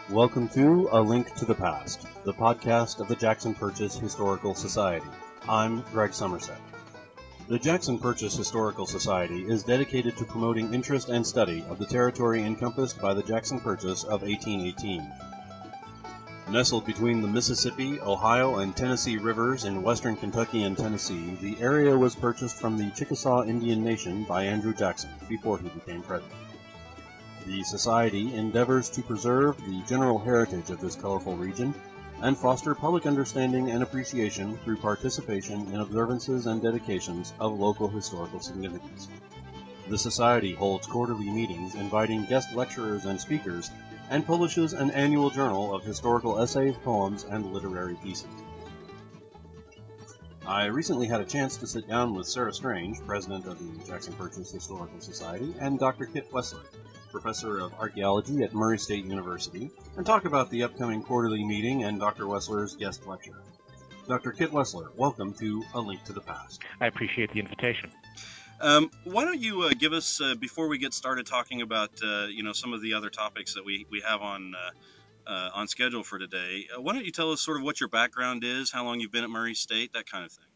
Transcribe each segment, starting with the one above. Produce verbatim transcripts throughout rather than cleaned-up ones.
Welcome to A Link to the Past, the podcast of the Jackson Purchase Historical Society. I'm Greg Somerset. The Jackson Purchase Historical Society is dedicated to promoting interest and study of the territory encompassed by the Jackson Purchase of eighteen eighteen. Nestled between the Mississippi, Ohio, and Tennessee rivers in western Kentucky and Tennessee, the area was purchased from the Chickasaw Indian Nation by Andrew Jackson before he became president. The Society endeavors to preserve the general heritage of this colorful region and foster public understanding and appreciation through participation in observances and dedications of local historical significance. The Society holds quarterly meetings inviting guest lecturers and speakers and publishes an annual journal of historical essays, poems, and literary pieces. I recently had a chance to sit down with Sarah Strange, president of the Jackson Purchase Historical Society, and Doctor Kit Wessler, professor of archaeology at Murray State University, and talk about the upcoming quarterly meeting and Doctor Wessler's guest lecture. Doctor Kit Wessler, welcome to A Link to the Past. I appreciate the invitation. Um, why don't you uh, give us, uh, before we get started talking about, uh, you know, some of the other topics that we, we have on uh, uh, on schedule for today, uh, why don't you tell us sort of what your background is, how long you've been at Murray State, that kind of thing?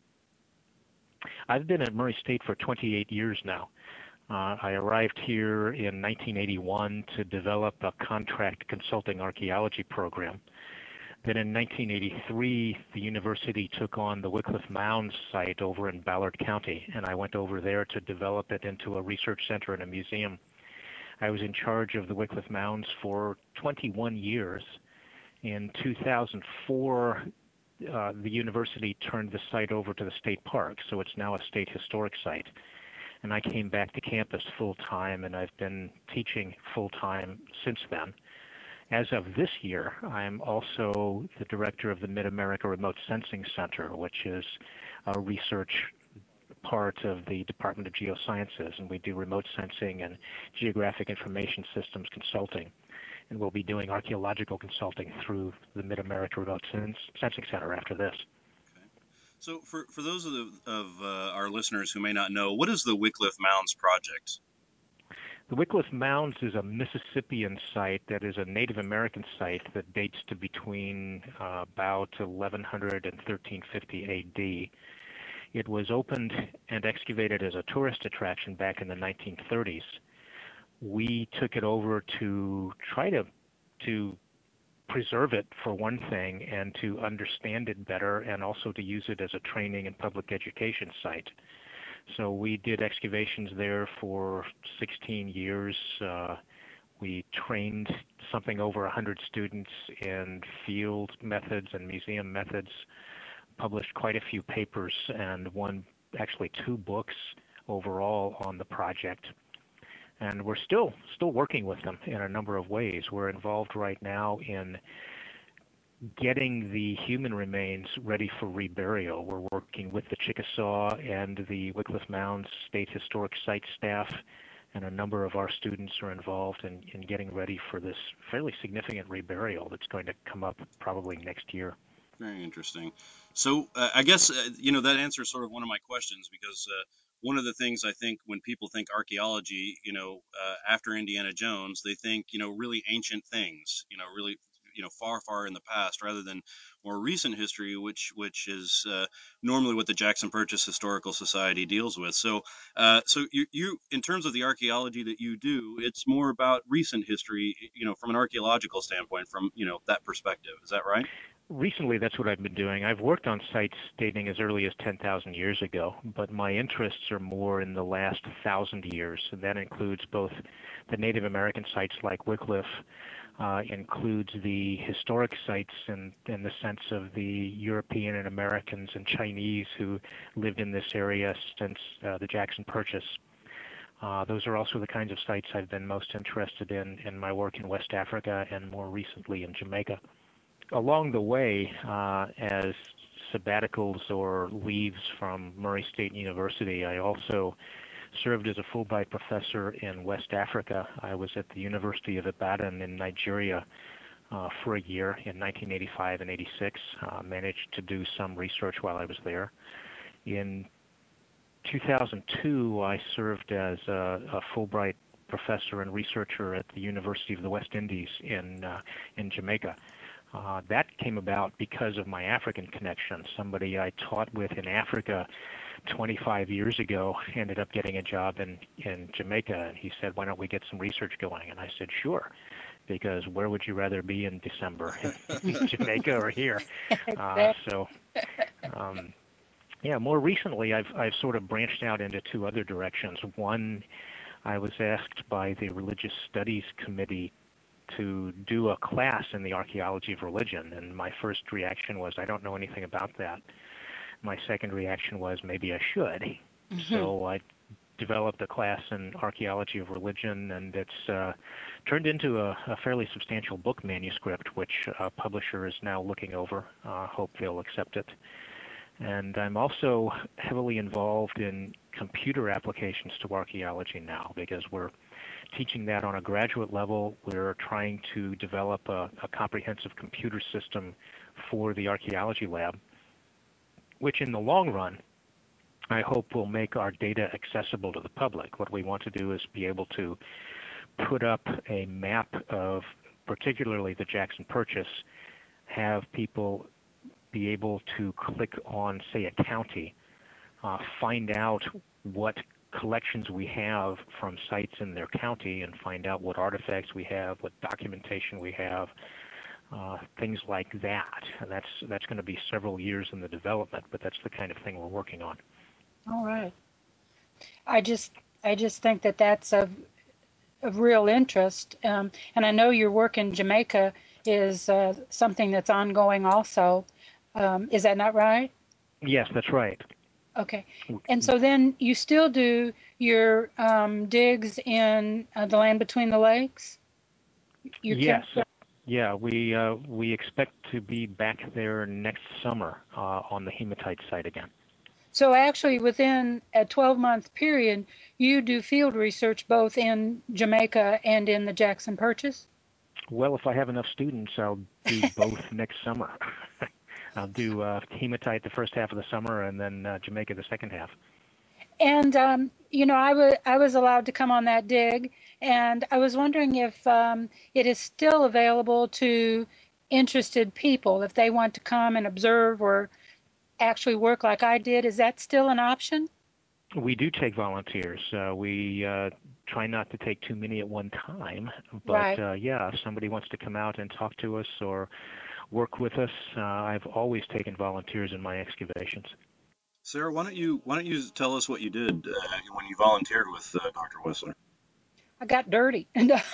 I've been at Murray State for twenty-eight years now. Uh, I arrived here in nineteen eighty-one to develop a contract consulting archaeology program. Then in nineteen eighty-three, the university took on the Wycliffe Mounds site over in Ballard County, and I went over there to develop it into a research center and a museum. I was in charge of the Wycliffe Mounds for twenty-one years. In two thousand four, uh, the university turned the site over to the state park, so it's now a state historic site. And I came back to campus full-time, and I've been teaching full-time since then. As of this year, I'm also the director of the Mid-America Remote Sensing Center, which is a research part of the Department of Geosciences, and we do remote sensing and geographic information systems consulting. And we'll be doing archaeological consulting through the Mid-America Remote Sens- Sensing Center after this. Okay. So for, for those of, the, of uh, our listeners who may not know, what is the Wycliffe Mounds Project? The Wycliffe Mounds is a Mississippian site that is a Native American site that dates to between uh, about eleven hundred and thirteen fifty A D. It was opened and excavated as a tourist attraction back in the nineteen thirties. We took it over to try to to preserve it for one thing and to understand it better, and also to use it as a training and public education site. So we did excavations there for sixteen years. Uh, we trained something over one hundred students in field methods and museum methods, published quite a few papers, and one, actually two books overall on the project. And we're still still working with them in a number of ways. We're involved right now in getting the human remains ready for reburial. We're working with the Chickasaw and the Wycliffe Mounds State Historic Site staff, and a number of our students are involved in, in getting ready for this fairly significant reburial that's going to come up probably next year. Very interesting. So uh, I guess, uh, you know, that answers sort of one of my questions, because uh, one of the things I think when people think archaeology, you know, uh, after Indiana Jones, they think, you know, really ancient things, you know, really, you know, far, far in the past, rather than more recent history, which which is uh, normally what the Jackson Purchase Historical Society deals with. So, uh, so you, you, in terms of the archaeology that you do, it's more about recent history, you know, from an archaeological standpoint, from, you know, that perspective. Is that right? Recently, that's what I've been doing. I've worked on sites dating as early as ten thousand years ago, but my interests are more in the last one thousand years, and that includes both the Native American sites like Wycliffe, uh, includes the historic sites in, in the sense of the European and Americans and Chinese who lived in this area since uh, the Jackson Purchase. Uh, those are also the kinds of sites I've been most interested in in my work in West Africa and more recently in Jamaica. Along the way, uh, as sabbaticals or leaves from Murray State University, I also served as a Fulbright professor in West Africa. I was at the University of Ibadan in Nigeria uh, for a year in nineteen eighty-five and eighty-six. Uh, managed to do some research while I was there. In two thousand two, I served as a, a Fulbright professor and researcher at the University of the West Indies in uh, in Jamaica. Uh, that came about because of my African connection. Somebody I taught with in Africa twenty-five years ago ended up getting a job in, in Jamaica, and he said, why don't we get some research going? And I said, sure, because where would you rather be in December, in Jamaica or here? Uh, so, um, yeah, more recently I've, I've sort of branched out into two other directions. One, I was asked by the Religious Studies Committee to do a class in the archaeology of religion, and my first reaction was, I don't know anything about that. My second reaction was, maybe I should. Mm-hmm. So I developed a class in archaeology of religion, and it's uh, turned into a, a fairly substantial book manuscript, which a publisher is now looking over. Uh, hope they'll accept it. And I'm also heavily involved in computer applications to archaeology now, because we're teaching that on a graduate level. We're trying to develop a, a comprehensive computer system for the archaeology lab, which in the long run, I hope will make our data accessible to the public. What we want to do is be able to put up a map of particularly the Jackson Purchase, have people be able to click on, say, a county, uh, find out what collections we have from sites in their county, and find out what artifacts we have, what documentation we have, uh, things like that. And that's that's going to be several years in the development, but that's the kind of thing we're working on. All right. I just I just think that that's of of real interest, um, and I know your work in Jamaica is uh, something that's ongoing also. Um, is that not right? Yes, that's right. Okay. And so then you still do your um, digs in uh, the land between the lakes? Your yes. camp- Yeah, we uh, we expect to be back there next summer uh, on the hematite site again. So actually within a twelve-month period, you do field research both in Jamaica and in the Jackson Purchase? Well, if I have enough students, I'll do both next summer. I'll do uh, hematite the first half of the summer, and then uh, Jamaica the second half. And, um, you know, I, w- I was allowed to come on that dig, and I was wondering if um, it is still available to interested people, if they want to come and observe or actually work like I did. Is that still an option? We do take volunteers. Uh, we uh, try not to take too many at one time, but Right. uh, yeah, if somebody wants to come out and talk to us or work with us, uh, I've always taken volunteers in my excavations. Sarah, why don't you why don't you tell us what you did uh, when you volunteered with uh, Doctor Whistler? I got dirty and uh,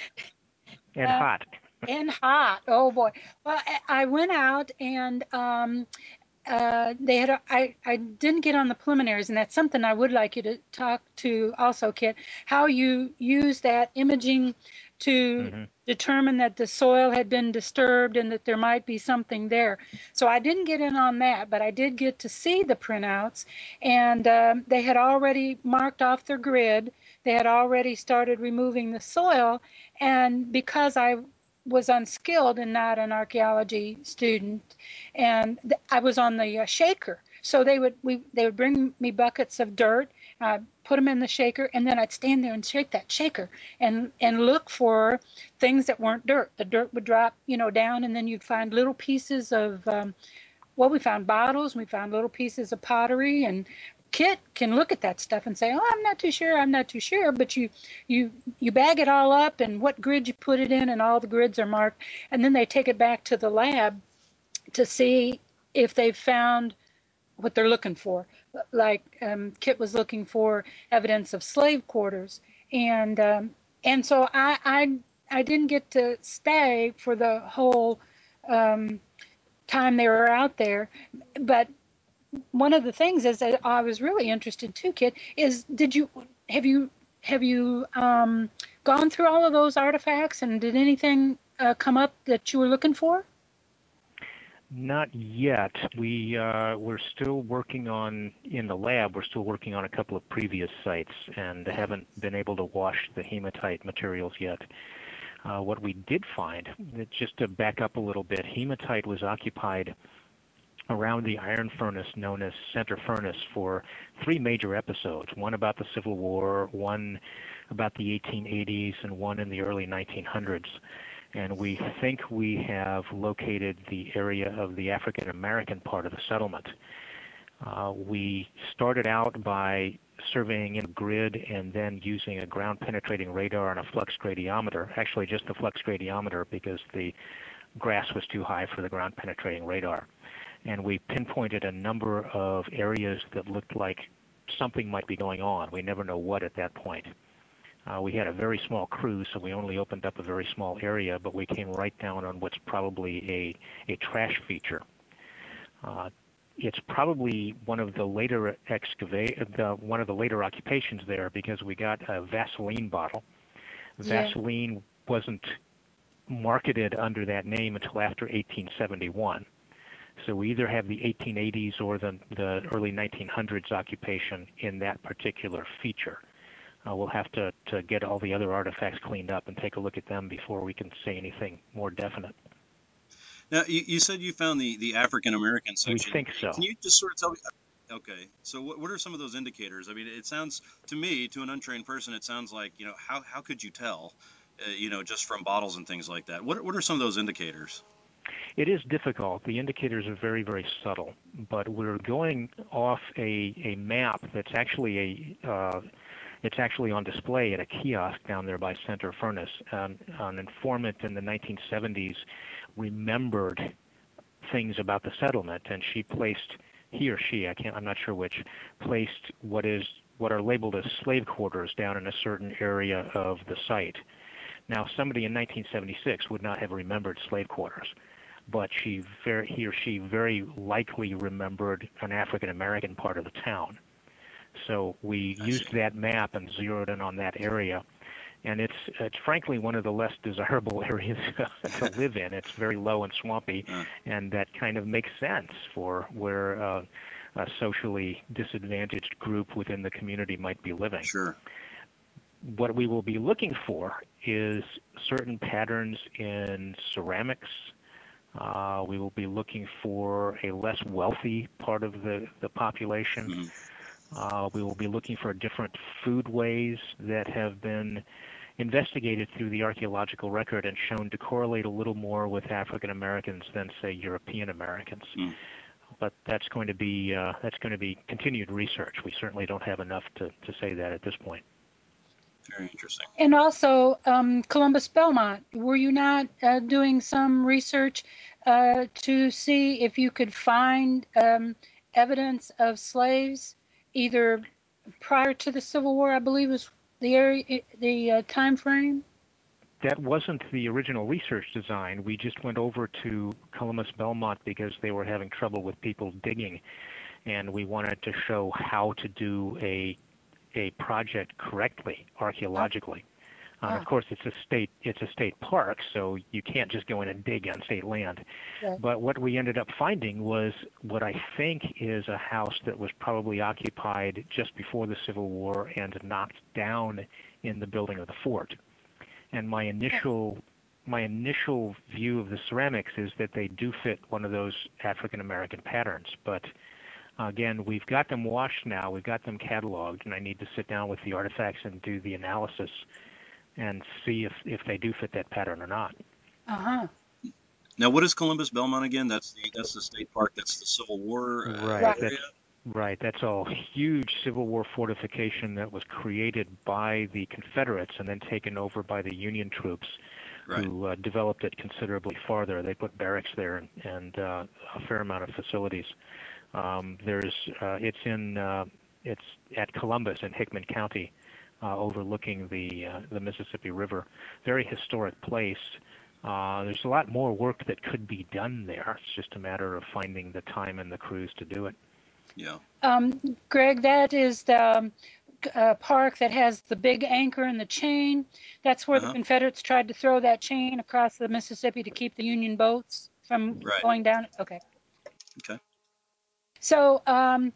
And hot. and hot. Oh boy. Well, I I went out and um, uh, they had. A, I I didn't get on the preliminaries, and that's something I would like you to talk to also, Kit. How you use that imaging to Mm-hmm. determine that the soil had been disturbed and that there might be something there. So I didn't get in on that, but I did get to see the printouts, and um, they had already marked off their grid. They had already started removing the soil, and because I was unskilled and not an archaeology student, and th- I was on the uh, shaker. So they would we they would bring me buckets of dirt, uh, put them in the shaker, and then I'd stand there and shake that shaker and and look for things that weren't dirt. The dirt would drop, you know, down, and then you'd find little pieces of um, well, we found bottles, we found little pieces of pottery, and Kit can look at that stuff and say, "Oh, I'm not too sure. I'm not too sure." But you, you, you bag it all up, and what grid you put it in, and all the grids are marked, and then they take it back to the lab to see if they've found what they're looking for. Like um, Kit was looking for evidence of slave quarters, and um, and so I, I I didn't get to stay for the whole um, time they were out there, but one of the things is that I was really interested too, Kit, is did you have you have you um, gone through all of those artifacts, and did anything uh, come up that you were looking for? Not yet. We uh, we're still working on in the lab. We're still working on a couple of previous sites, and haven't been able to wash the hematite materials yet. Uh, what we did find, just to back up a little bit, hematite was occupied around the iron furnace known as Center Furnace for three major episodes, one about the Civil War, one about the eighteen eighties, and one in the early nineteen hundreds. And we think we have located the area of the African American part of the settlement. Uh, we started out by surveying in a grid and then using a ground penetrating radar and a flux gradiometer, actually just the flux gradiometer because the grass was too high for the ground penetrating radar. And we pinpointed a number of areas that looked like something might be going on. We never know what at that point. Uh, we had a very small crew, so we only opened up a very small area, but we came right down on what's probably a, a trash feature. Uh, it's probably one of the later excavate, uh, one of the later occupations there because we got a Vaseline bottle. Yeah. Vaseline wasn't marketed under that name until after eighteen seventy-one. So we either have the eighteen eighties or the, the early nineteen hundreds occupation in that particular feature. Uh, we'll have to, to get all the other artifacts cleaned up and take a look at them before we can say anything more definite. Now, you, you said you found the, the African American We section. think so. Can you just sort of tell me? Okay, so what, what are some of those indicators? I mean, it sounds to me, to an untrained person, it sounds like, you know, how, how could you tell, uh, you know, just from bottles and things like that? What, what are some of those indicators? It is difficult. The indicators are very, very subtle, but we're going off a, a map that's actually a uh, it's actually on display at a kiosk down there by Center Furnace. Um, an informant in the nineteen seventies remembered things about the settlement, and she placed he or she, I can't, I'm not sure which, placed what is what are labeled as slave quarters down in a certain area of the site. Now, somebody in nineteen seventy-six would not have remembered slave quarters, but she very, he or she very likely remembered an African American part of the town. So we used that map and zeroed in on that area, and it's it's frankly one of the less desirable areas to live in. It's very low and swampy, Uh. and that kind of makes sense for where uh, a socially disadvantaged group within the community might be living. Sure. What we will be looking for is certain patterns in ceramics. Uh, we will be looking for a less wealthy part of the, the population. Mm-hmm. Uh, we will be looking for different foodways that have been investigated through the archaeological record and shown to correlate a little more with African Americans than, say, European Americans. Mm. But that's going to be uh, that's going to be continued research. We certainly don't have enough to, to say that at this point. Very interesting. And also, um, Columbus Belmont, were you not uh, doing some research uh, to see if you could find um, evidence of slaves, either prior to the Civil War, I believe was the area, the uh, time frame? That wasn't the original research design. We just went over to Columbus Belmont because they were having trouble with people digging, and we wanted to show how to do a a project correctly archaeologically. Oh. Uh, of course, it's a state it's a state park, so you can't just go in and dig on state land. Right. But what we ended up finding was what I think is a house that was probably occupied just before the Civil War and knocked down in the building of the fort. And my initial my initial view of the ceramics is that they do fit one of those African American patterns. But again, we've got them washed now, we've got them cataloged, and I need to sit down with the artifacts and do the analysis and see if, if they do fit that pattern or not. Uh-huh. Now, what is Columbus Belmont again? That's the that's the state park. That's the Civil War uh, Right. area. That's, right. That's a huge Civil War fortification that was created by the Confederates and then taken over by the Union troops, Right. who uh, developed it considerably farther. They put barracks there and, and uh, a fair amount of facilities. Um, there's uh, it's in uh, it's at Columbus in Hickman County, uh, overlooking the uh, the Mississippi River. Very historic place. Uh, there's a lot more work that could be done there. It's just a matter of finding the time and the crews to do it. Yeah. Um, Greg, that is the um, uh, park that has the big anchor and the chain. That's where Uh-huh. the Confederates tried to throw that chain across the Mississippi to keep the Union boats from Right. going down. Okay. Okay. So, um,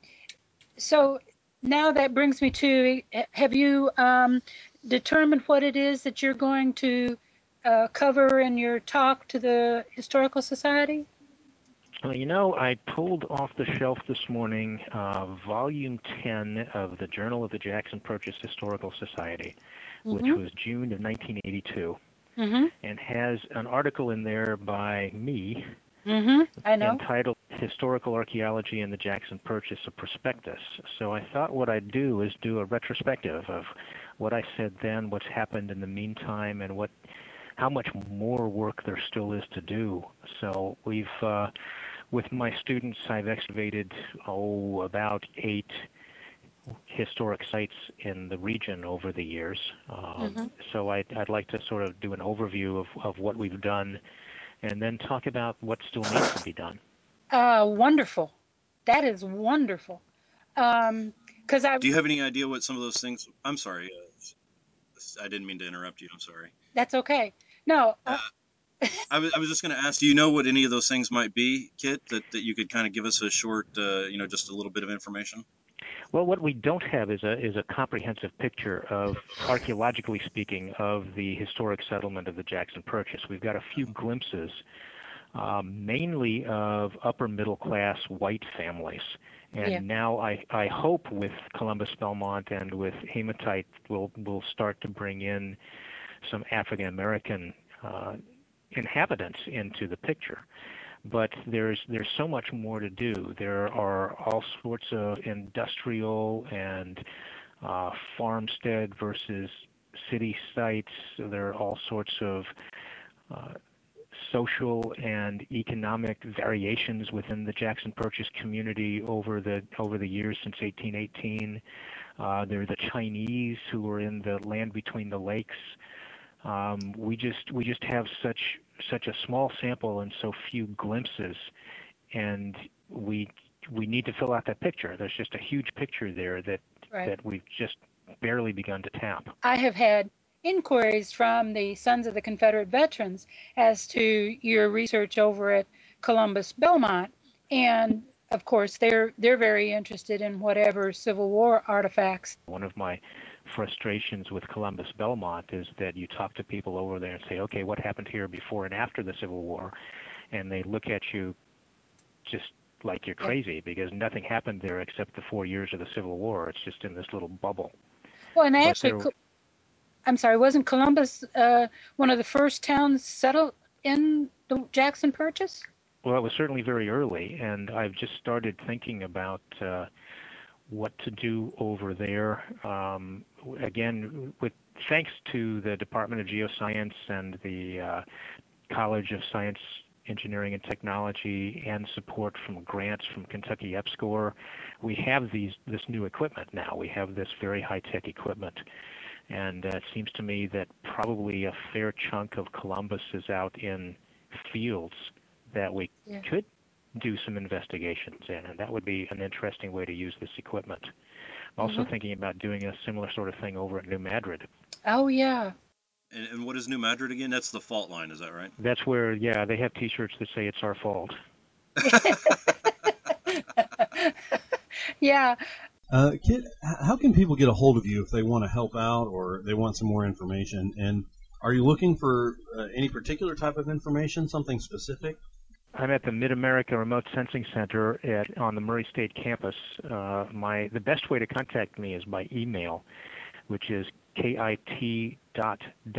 so now that brings me to: have you um, determined what it is that you're going to uh, cover in your talk to the Historical Society? Well, you know, I pulled off the shelf this morning uh, volume ten of the Journal of the Jackson Purchase Historical Society, which Mm-hmm. was June of nineteen eighty-two, Mm-hmm. and has an article in there by me Mm-hmm. I know. entitled Historical Archaeology in the Jackson Purchase, a Prospectus. So I thought what I'd do is do a retrospective of what I said then, what's happened in the meantime, and what how much more work there still is to do. So we've, uh, with my students, I've excavated, oh, about eight historic sites in the region over the years. Um, Mm-hmm. so I'd, I'd like to sort of do an overview of, of what we've done and then talk about what still needs to be done. Uh, wonderful. That is wonderful. Um, because I Do you have any idea what some of those things? I'm sorry, uh, I didn't mean to interrupt you. I'm sorry. that's okay. No, Uh, uh, I was I was just going to ask. Do you know what any of those things might be, Kit? That that you could kind of give us a short, uh, you know, just a little bit of information. Well, what we don't have is a is a comprehensive picture of, archaeologically speaking, of the historic settlement of the Jackson Purchase. We've got a few glimpses, um, mainly of upper middle class white families. yeah. And now I, I hope with Columbus Belmont and with hematite we'll we'll start to bring in some African American uh, inhabitants into the picture. But there's there's so much more to do. There are all sorts of industrial and uh, farmstead versus city sites. There are all sorts of uh, social and economic variations within the Jackson Purchase community over the over the years since eighteen eighteen. Uh, there are the Chinese who were in the land between the lakes. Um, we just we just have such such a small sample and so few glimpses, and we we need to fill out that picture. There's just a huge picture there that Right. that we've just barely begun to tap. I have had inquiries from the Sons of the Confederate Veterans as to your research over at Columbus Belmont, and of course they're they're very interested in whatever Civil War artifacts. One of my frustrations with Columbus Belmont is that you talk to people over there and say, okay, what happened here before and after the Civil War? And they look at you just like you're Yeah. crazy because nothing happened there except the four years of the Civil War. It's just in this little bubble. Well, and But actually, there, Co- I'm sorry, wasn't Columbus uh, one of the first towns settled in the Jackson Purchase? well, it was certainly very early, and I've just started thinking about uh, what to do over there. Um, again, with thanks to the Department of Geoscience and the uh, College of Science, Engineering, and Technology, and support from grants from Kentucky EPSCoR, we have these this new equipment now. We have this very high-tech equipment, and uh, it seems to me that probably a fair chunk of Columbus is out in fields that we Yeah. could do some investigations in, and that would be an interesting way to use this equipment. I'm also Hmm. thinking about doing a similar sort of thing over at New Madrid. Oh yeah. And, and what is New Madrid again? That's the fault line. Is that right? That's where, yeah, they have T-shirts that say it's our fault. Yeah. Uh, Kit, h- how can people get a hold of you if they want to help out or they want some more information? And are you looking for uh, any particular type of information, something specific? I'm at the Mid-America Remote Sensing Center at, on the Murray State campus. Uh, my the best way to contact me is by email, which is kit dot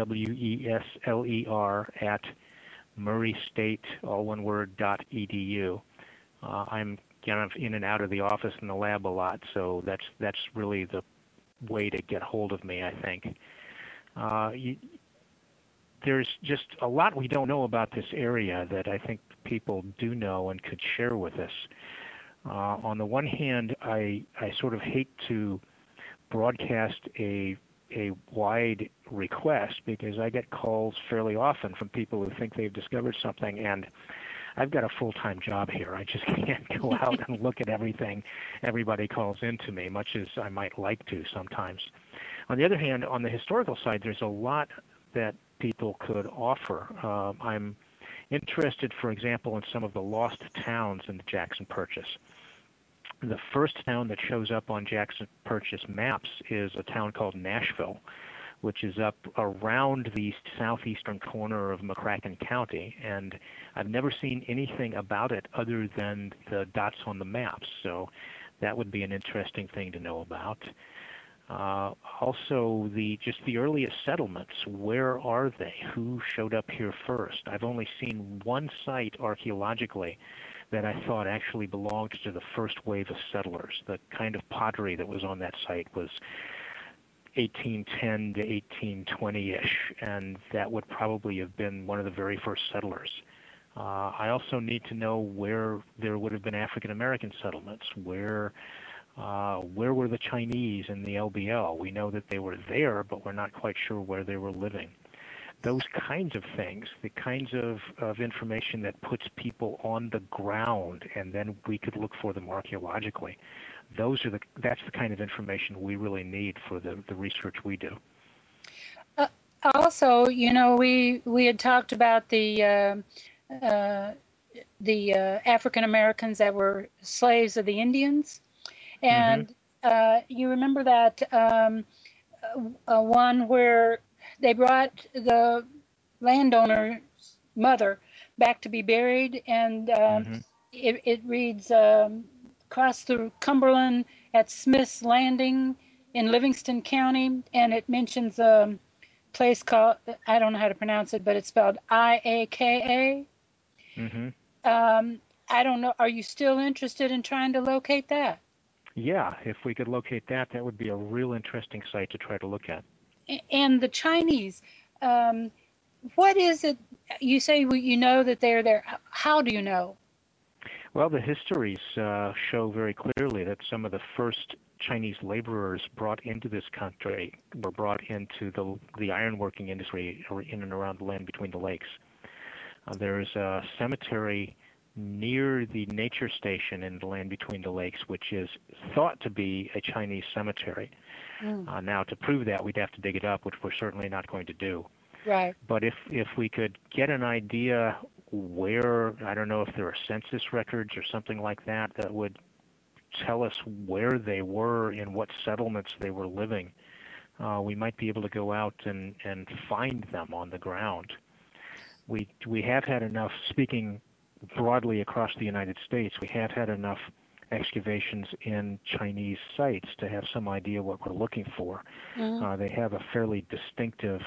wesler at Murray State, all one word, dot edu. Uh, I'm kind of in and out of the office and the lab a lot, so that's that's really the way to get hold of me, I think. Uh, you, there's just a lot we don't know about this area that I think people do know and could share with us. Uh, on the one hand, I I sort of hate to broadcast a a wide request because I get calls fairly often from people who think they've discovered something, and I've got a full-time job here. I just can't go out and look at everything everybody calls into me, much as I might like to sometimes. On the other hand, on the historical side, there's a lot that people could offer. Um, I'm interested, for example, in some of the lost towns in the Jackson Purchase. The first town that shows up on Jackson Purchase maps is a town called Nashville, which is up around the southeastern corner of McCracken County, and I've never seen anything about it other than the dots on the maps, so that would be an interesting thing to know about. Uh, also, the just the earliest settlements, where are they? Who showed up here first? I've only seen one site archaeologically that I thought actually belonged to the first wave of settlers. The kind of pottery that was on that site was eighteen ten to eighteen twenty-ish, and that would probably have been one of the very first settlers. Uh, I also need to know where there would have been African American settlements, where uh, where were the Chinese in the L B L? We know that they were there, but we're not quite sure where they were living. Those kinds of things, the kinds of, of information that puts people on the ground, and then we could look for them archaeologically. Those are the that's the kind of information we really need for the, the research we do. Uh, also, you know, we we had talked about the uh, uh, the uh, African Americans that were slaves of the Indians, and mm-hmm. uh, you remember that um, uh, one where they brought the landowner's mother back to be buried, and um, mm-hmm. it, it reads. Um, Across the Cumberland at Smith's Landing in Livingston County, and it mentions a place called, I don't know how to pronounce it, but it's spelled I A K A. Mm-hmm. Um, I don't know. Are you still interested in trying to locate that? Yeah, if we could locate that, that would be a real interesting site to try to look at. And the Chinese, um, what is it? You say you know that they're there. How do you know? Well, the histories uh, show very clearly that some of the first Chinese laborers brought into this country were brought into the the ironworking industry in and around the land between the lakes. Uh, there's a cemetery near the nature station in the land between the lakes, which is thought to be a Chinese cemetery. Mm. Uh, now, to prove that, we'd have to dig it up, which we're certainly not going to do. Right. But if if we could get an idea where, I don't know if there are census records or something like that that would tell us where they were, in what settlements they were living, uh, we might be able to go out and, and find them on the ground. We we have had enough, speaking broadly across the United States, we have had enough excavations in Chinese sites to have some idea what we're looking for. Mm-hmm. Uh, they have a fairly distinctive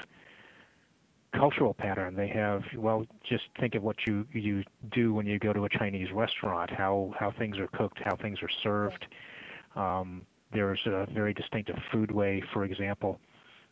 cultural pattern. They have, well, just think of what you you do when you go to a Chinese restaurant, how, how things are cooked, how things are served. Um, there's a very distinctive foodway, for example.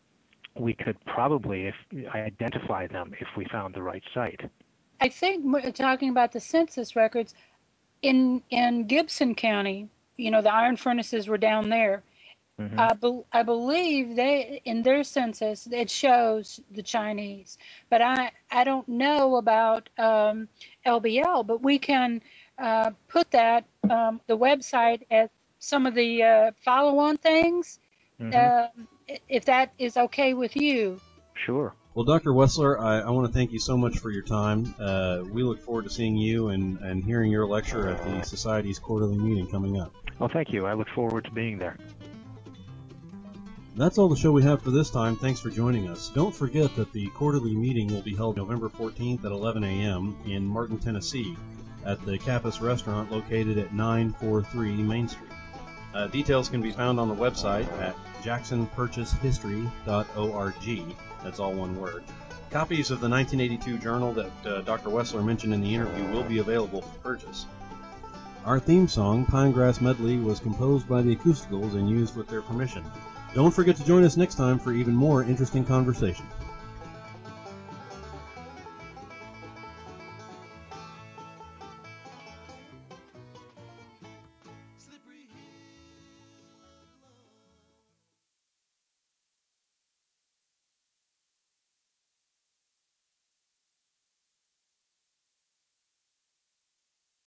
We could probably if, identify them if we found the right site. I think we're talking about the census records in in Gibson County, you know, the iron furnaces were down there. Mm-hmm. I, be, I believe they in their census it shows the Chinese, but I I don't know about um, L B L. But we can uh, put that um, the website as some of the uh, follow-on things, mm-hmm. uh, if that is okay with you. Sure. Well, Doctor Wessler, I, I want to thank you so much for your time. Uh, we look forward to seeing you and, and hearing your lecture at the Society's quarterly meeting coming up. Well, thank you. I look forward to being there. That's all the show we have for this time. Thanks for joining us. Don't forget that the quarterly meeting will be held November fourteenth at eleven a.m. in Martin, Tennessee at the Kappas Restaurant located at nine forty-three Main Street. Uh, details can be found on the website at jackson purchase history dot org. That's all one word. Copies of the nineteen eighty-two journal that uh, Doctor Wessler mentioned in the interview will be available for purchase. Our theme song, Pinegrass Medley, was composed by the Acousticals and used with their permission. Don't forget to join us next time for even more interesting conversation.